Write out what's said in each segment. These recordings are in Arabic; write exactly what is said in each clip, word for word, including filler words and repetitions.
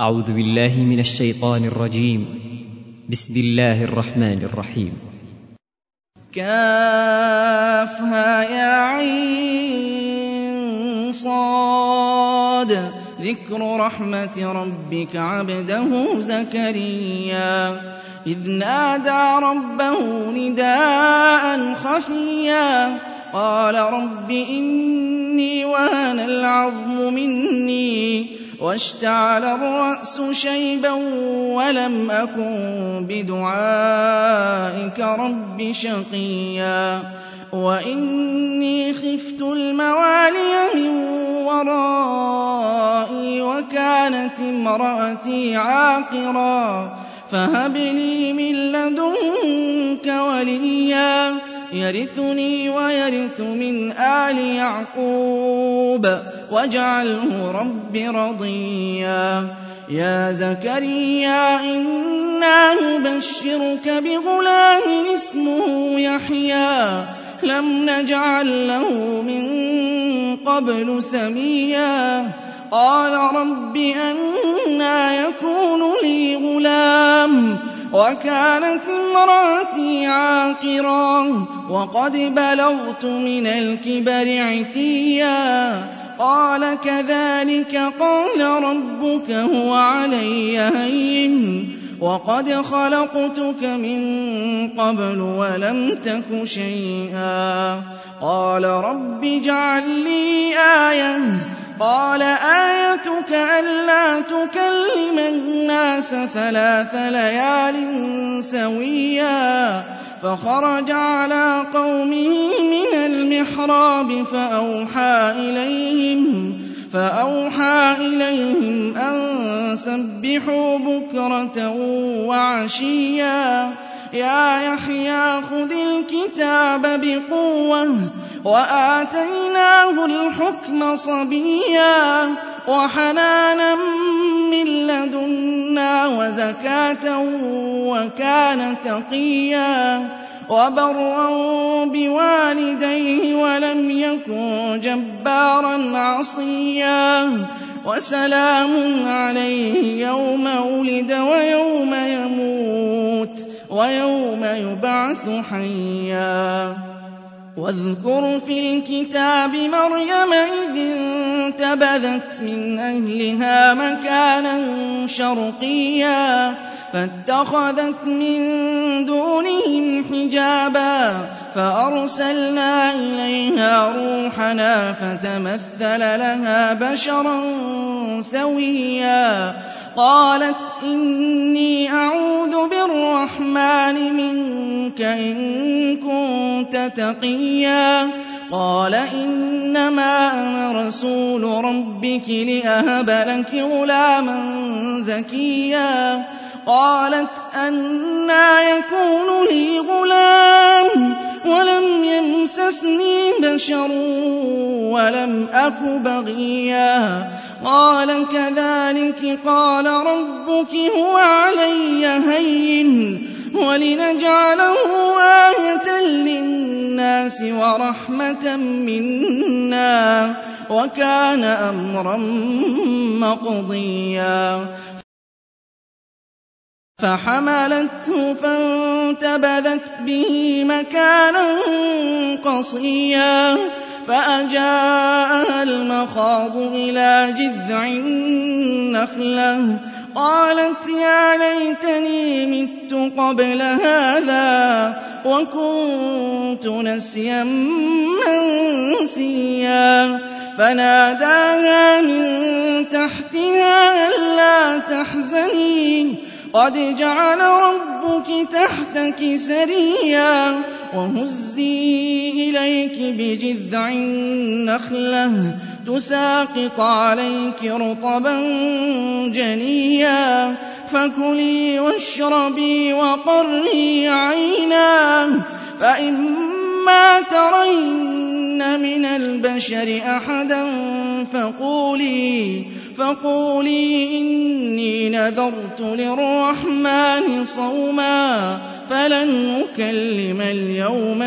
أعوذ بالله من الشيطان الرجيم. بسم الله الرحمن الرحيم. كافها يا عين صاد ذكر رحمة ربك عبده زكريا إذ نادى ربه نداء خفيا قال رب إني وهن العظم مني واشتعل الرأس شيبا ولم أكن بدعائك رب شقيا وإني خفت الموالي من ورائي وكانت امرأتي عاقرا فهب لي من لدنك وليا يرثني ويرث من آل يعقوب واجعله رب رضيا يا زكريا إنا نبشرك بغلام اسمه يحيى لم نجعل له من قبل سميا قال رب أنى يكون لي غلام وكانت امرأتي عاقرا وقد بلغت من الكبر عتيا قال كذلك قال ربك هو علي هين وقد خلقتك من قبل ولم تك شيئا قال رب اجعل لي آية قال آيتك ألا تكلم الناس ثلاث ليال سويا فخرج على قومه من المحراب فأوحى إليهم فأوحى إليهم أن سبحوا بكرة وعشيا يا يحيى خذ الكتاب بقوة وآتيناه الحكم صبيا وحنانا من لدنا وزكاة وكان تقيا وبرا بوالديه ولم يكن جبارا عصيا وسلام عليه يوم ولد ويوم يموت ويوم يبعث حيا واذكر في الكتاب مريم إذ انتبذت من أهلها مكانا شرقيا فاتخذت من دونهم حجابا فأرسلنا إليها روحنا فتمثل لها بشرا سويا قالت إني أعوذ بالرحمن منك إن كنت تقيا قال إنما أنا رسول ربك لأهب لك غلاما زكيا قالت أنى يكون لي غلام ولم يمسسني بشر ولم أك بغيا قال كذلك قال ربك هو علي هين ولنجعله آية للناس ورحمة منا وكان أمرا مقضيا فحملته فانتبذت به مكانا قصيا فأجاءها المخاض إلى جذع النخلة قالت يا ليتني مت قبل هذا وكنت نسيا منسيا فناداها من تحتها ألا تحزني قد جعل ربك تحتك سريا وهزي إليك بجذع النخلة تساقط عليك رطبا جنيا فكلي واشربي وقري عينا فإما ترين من البشر أحدا فقولي فقولي إني نذرت للرحمن صوما فلن نكلم اليوم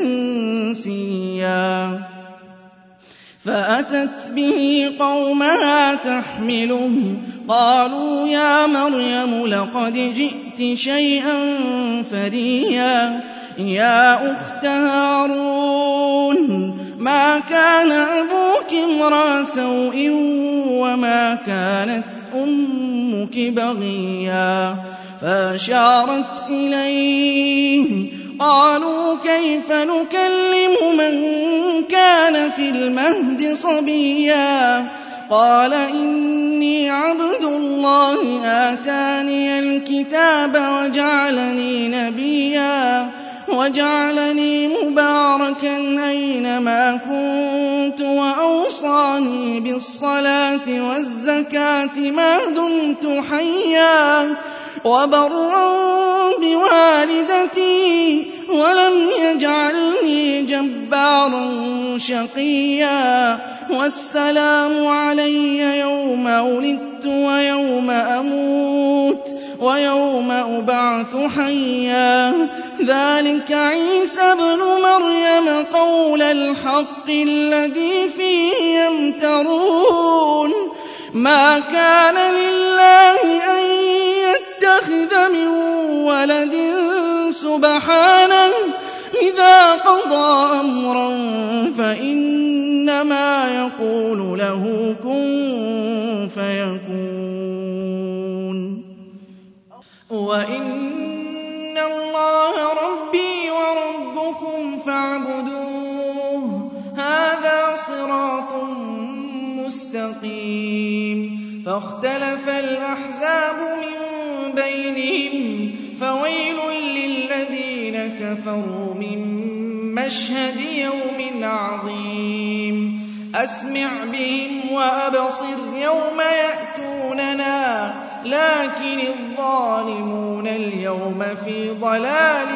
إنسيا فأتت به قومها تحمله قالوا يا مريم لقد جئت شيئا فريا يا أخت هارون ما كان أبوك امرأ سوء وما كانت أمك بغيا فأشارت إليه قالوا كيف نكلم من كان في المهد صبيا قال إني عبد الله آتاني الكتاب وجعلني نبيا وجعلني مباركا أينما كنت وأوصاني بالصلاة والزكاة ما دمت حيا وبرا بوالدتي ولم يجعلني جبارا شقيا والسلام علي يوم ولدت ويوم أموت ويوم أبعث حيا ذلك عيسى ابن مريم قول الحق الذي فيه يمترون ما كان لله أن يتخذ من ولد سبحانه إذا قضى أمرا فإنما يقول له كن فيكون وإن الله ربي وربكم فاعبدوه هذا صراط مستقيم فاختلف الأحزاب من بينهم فويل للذين كفروا من مشهد يوم عظيم أسمع بهم وأبصر يوم يأتوننا لكن الظالمون اليوم في ضلال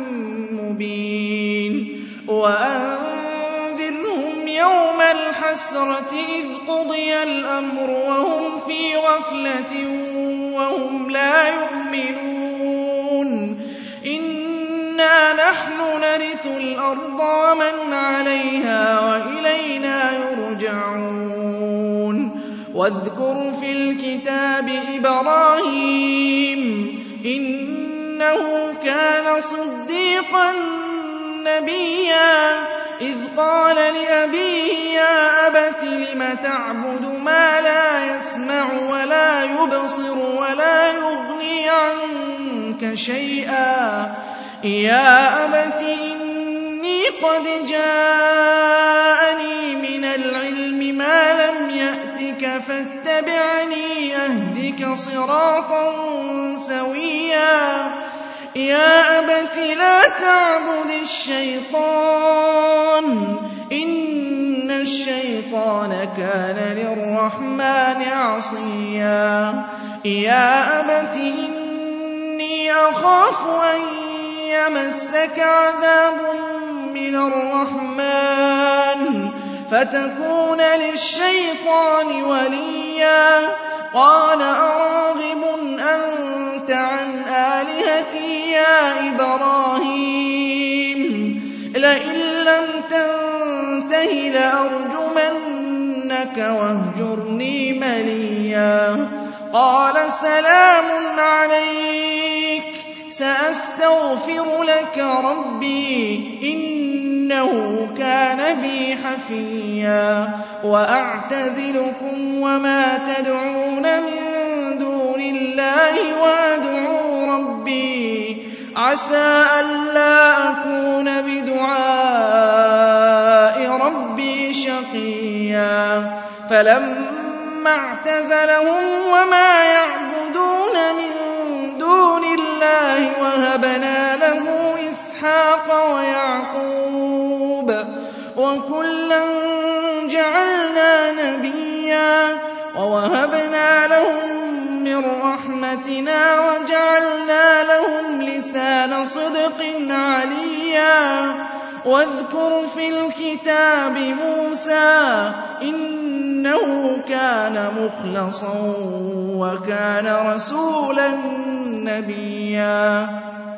مبين وأنذرهم يوم الحسرة إذ قضي الأمر وهم في غفلة وهم لا يؤمنون إنا نحن نرث الأرض ومن عليها وإلينا يرجعون واذكر في الكتاب إبراهيم إنه كان صديقا نبيا إذ قال لأبيه يا أبت لم تعبد ما لا يسمع ولا يبصر ولا يغني عنك شيئا يا أبت إني قد جاءني من العلم ما لم يأتك فاتبعني أهدك صراطا سويا يا أبت لا تعبد الشيطان إن الشيطان كان للرحمن عصيا يا أبت إني أخاف أن يمسك عذاب من الرحمن فتكون للشيطان وليا قال أراغب أنت عن آلهتي يا إبراهيم لئن لم تنته لأرجمنك واهجرني مليا قال سلام عليك سأستغفر لك ربي إنه كان بي حفيا وأعتزلكم وما تدعون من دون الله وأدعو ربي عسى ألا أكون بدعاء ربي شقيا فلما اعتزلهم وما يعبدون من دون الله وهبنا له إسحاق ويعقوب وكلا جعلنا نبيا ووهبنا لهم من رحمتنا وجعلنا لهم لسان صدق عليا واذكر في الكتاب موسى إنه كان مخلصا وكان رسولا نبيا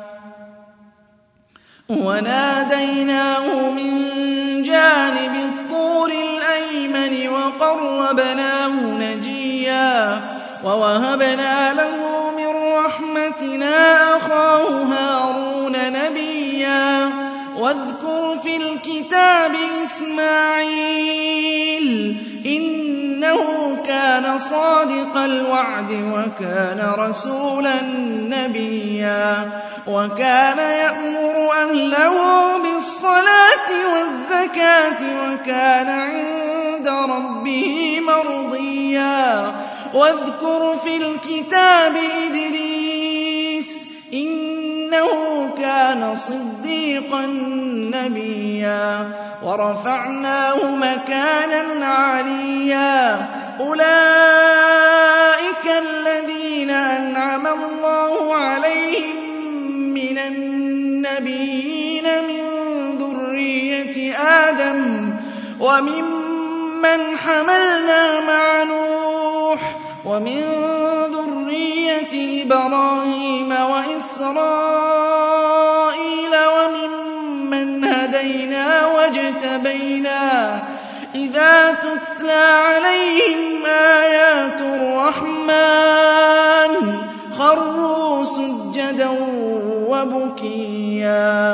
وناديناه من جانب الطور الأيمن وقربناه نجيا وَوَهَبْنَا لَهُ مِن رَّحْمَتِنَا أَخَاهُ هَارُونَ نَبِيًّا. وَاذْكُرْ فِي الْكِتَابِ إِسْمَاعِيلَ إِنَّهُ كَانَ صَادِقَ الْوَعْدِ وَكَانَ رَسُولًا نَّبِيًّا. وَكَانَ يَأْمُرُ أَهْلَهُ بِالصَّلَاةِ وَالزَّكَاةِ وَكَانَ عِندَ رَبِّهِ مَرْضِيًّا. وَاذْكُرْ فِي الْكِتَابِ إِدْرِيسَ إِنَّهُ كَانَ صِدِّيقًا نَّبِيًّا. وَرَفَعْنَاهُ مَكَانًا عَلِيًّا. أُولَٰئِكَ الَّذِينَ أَنْعَمَ اللَّهُ عَلَيْهِم مِّنَ النَّبِيِّينَ مِن ذُرِّيَّةِ آدَمَ وَمِمَّنْ حَمَلْنَا مَعَ نُوحٍ وَمِن ذُرِّيَّةِ إِبْرَاهِيمَ وَإِسْرَائِيلَ وَمِمَّنْ هَدَيْنَا وَاجْتَبَيْنَا. إِذَا تُتْلَىٰ عَلَيْهِمْ آيَاتُ الرَّحْمَٰنِ خَرُّوا سُجَّدًا وَبُكِيًّا.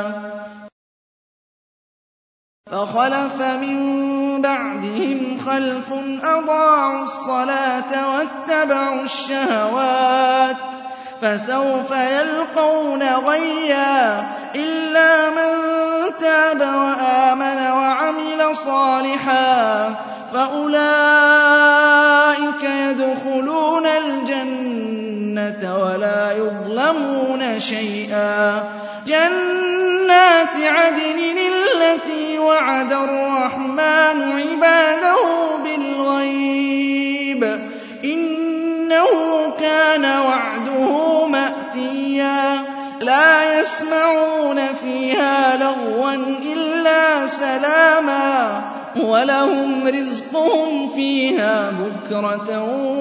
فَخَلَفَ مِن بَعْدِهِمْ خَلْفٌ أَضَاعُوا الصَّلَاةَ وَاتَّبَعُوا الشَّهَوَاتِ فَسَوْفَ يَلْقَوْنَ غَيًّا. إِلَّا مَن تَابَ وَآمَنَ وَعَمِلَ صَالِحًا فَأُولَٰئِكَ يَدْخُلُونَ الْجَنَّةَ وَلَا يُظْلَمُونَ شَيْئًا. جَنَّاتِ عَدْنٍ الَّتِي وَعَدَ الرَّحْمَٰنُ عِبَادَهُ بِالْغَيْبِ ۚ إِنَّهُ كَانَ وَعْدُهُ مَأْتِيًّا. لَا يَسْمَعُونَ فِيهَا لَغْوًا إِلَّا سَلَامًا وَلَهُمْ رِزْقُهُمْ فِيهَا بُكْرَةً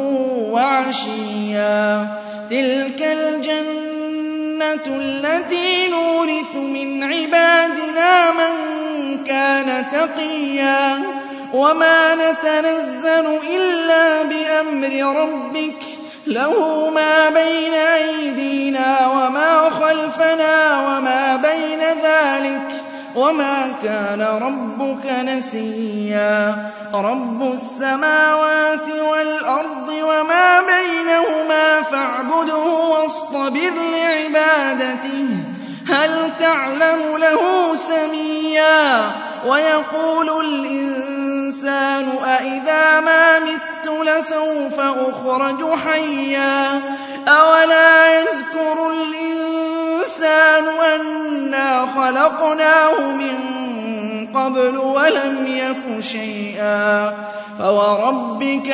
وَعَشِيًّا. تِلْكَ الْجَنَّةُ الَّتِي نُورِثُ مِنْ عِبَادِنَا مَن كَانَ تَقِيًّا. وَمَا نَتَنَزَّلُ إِلَّا بِأَمْرِ رَبِّكَ لَهُ مَا بَيْنَ أَيْدِينَا وَمَا خَلْفَنَا وَمَا بَيْنَ ذَٰلِكَ وَمَا كَانَ رَبُّكَ نَسِيًّا. رَبُّ السَّمَاوَاتِ وَالْأَرْضِ وَمَا بَيْنَهُمَا فَاعْبُدْهُ وَاصْطَبِرْ لِعِبَادَتِهِ هَلْ تَعْلَمُ لَهُ سَمِيًّا. وَيَقُولُ الْإِنسَانُ أَإِذَا مَا مِتُّ لَسَوْفَ أُخْرَجُ حَيًّا. أَوَلَا يَذْكُرُ الْإِنسَانُ أَنَّا خَلَقْنَاهُ مِن قَبْلُ وَلَمْ يَكُ شَيْئًا. فَوَرَبِّكَ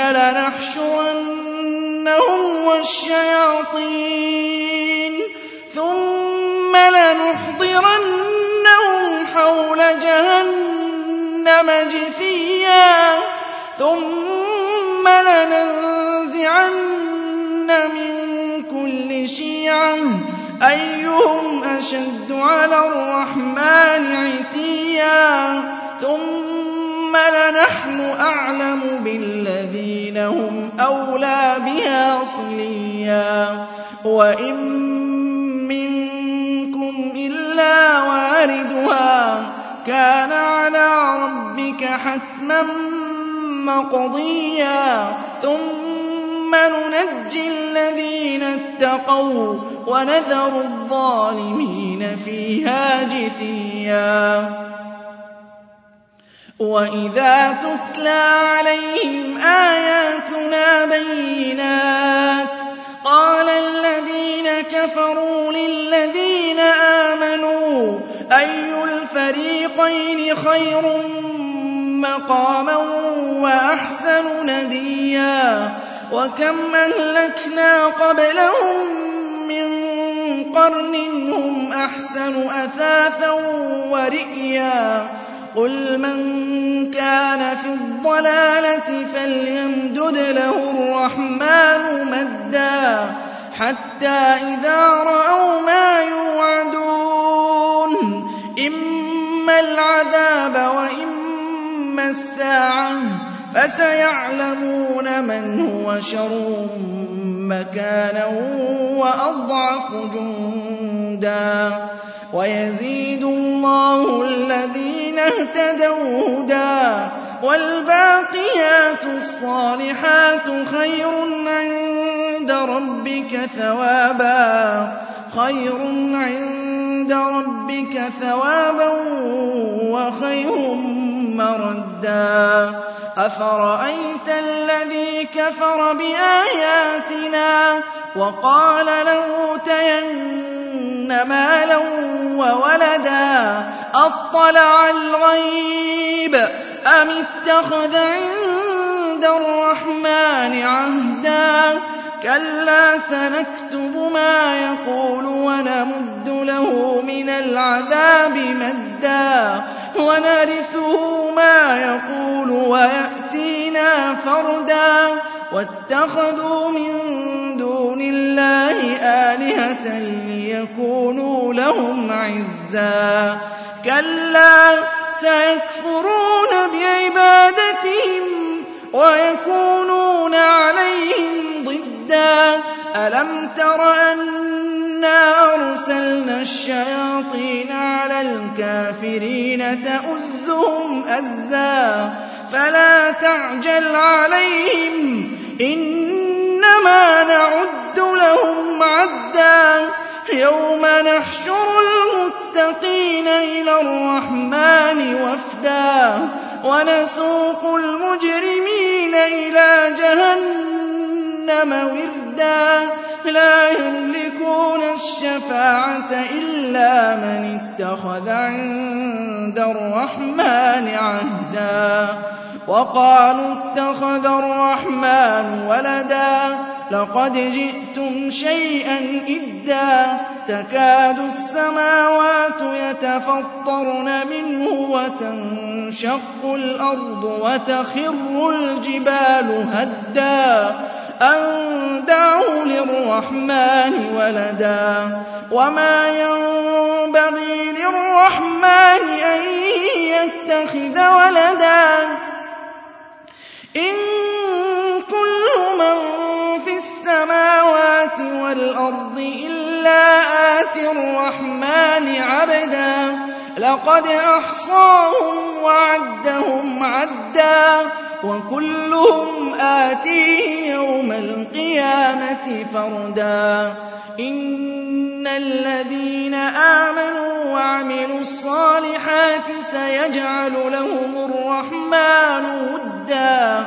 لَنَحْشُرَنَّهُمْ وَالشَّيَاطِينَ ثُمَّ لَنُحْضِرَنَّهُمْ حَوْلَ جَهَنَّمَ جِثِيًّا. ثُمَّ لَنَنزِعَنَّ مِن كُلِّ شِيعَةٍ أَيُّهُمْ أَشَدُّ عَلَى الرَّحْمَٰنِ عِتِيًّا. ثُمَّ لَنَحْنُ أَعْلَمُ بِالَّذِينَ هُمْ أَوْلَىٰ بِهَا صِلِيًّا. وَإِن مِّنكُمْ إِلَّا وَارِدُهَا كَانَ عَلَىٰ رَبِّكَ حَتْمًا مَّقْضِيًّا. ثُمَّ نُنَجِّي الَّذِينَ اتَّقَوا وَنَذَرُ الظَّالِمِينَ فِيهَا جِثِيًّا. وَإِذَا تُتْلَىٰ عَلَيْهِمْ آيَاتُنَا بَيِّنَاتٍ قَالَ الَّذِينَ كَفَرُوا لِلَّذِينَ آمَنُوا أَيُّ الْفَرِيقَيْنِ خَيْرٌ مَّقَامًا وَأَحْسَنُ نَدِيًّا. وَكَمْ أَهْلَكْنَا قَبْلَهُم مِّن قَرْنٍ هُمْ أَحْسَنُ أَثَاثًا وَرِئْيًا. قُلْ مَن كَانَ فِي الضَّلَالَةِ فَلْيَمْدُدْ لَهُ الرَّحْمَٰنُ مَدًّا حَتَّىٰ إِذَا رَأَوْا مَا يُوعَدُونَ إِمَّا الْعَذَابَ وَإِمَّا السَّاعَةَ فَسَيَعْلَمُونَ مَنْ هُوَ شَرٌّ مكانا وأضعف جندا ويزيد الله الذين اهتدوا هدى والباقيات الصالحات خير عند ربك ثوابا خير عند ربك ثوابا وخير مردا أفرأيت الذي كفر بآياتنا وقال لأوتين مالا وولدا أطلع الغيب أم اتخذ عند الرحمن عهدا كلا سنكتب ما يقول ونمد له من العذاب مدا ونرثه ما يقول ويأتينا فردا واتخذوا من دون الله آلهة ليكونوا لهم عزا كلا سيكفرون بعبادتهم ويكونون عليهم ضدا ألم تر أنا أرسلنا الشياطين على الكافرين تؤزهم أزا فلا تعجل عليهم إنما نعد لهم عدا يوم نحشر المتقين إلى الرحمن وفدا ونسوق المجرمين إلى جهنم وردا لا يملكون الشفاعة إلا من اتخذ عند الرحمن عهدا وقالوا اتخذ الرحمن ولدا لقد جئتم شيئا إدا تكاد السماوات يتفطرن منه وتنشق الأرض وتخر الجبال هدا أن دعوا للرحمن ولدا وما ينبغي للرحمن أن يتخذ ولدا إن كل من في السماوات والأرض إلا آتي الرحمن عبدا لقد أحصاهم وعدهم عدا وكلهم آتيه يوم القيامة فردا إن الذين آمنوا وعملوا الصالحات سيجعل لهم الرحمن ودا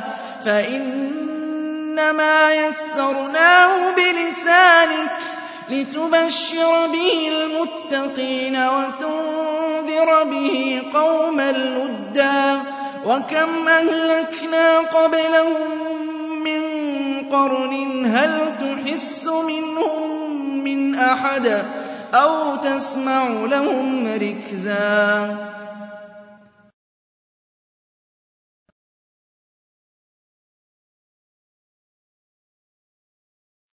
فإنما يسرناه بلسانك لتبشر به المتقين وتنذر به قوما لدا وكم أهلكنا قبلهم من قرن هل تحس منهم من أحد أو تسمع لهم ركزا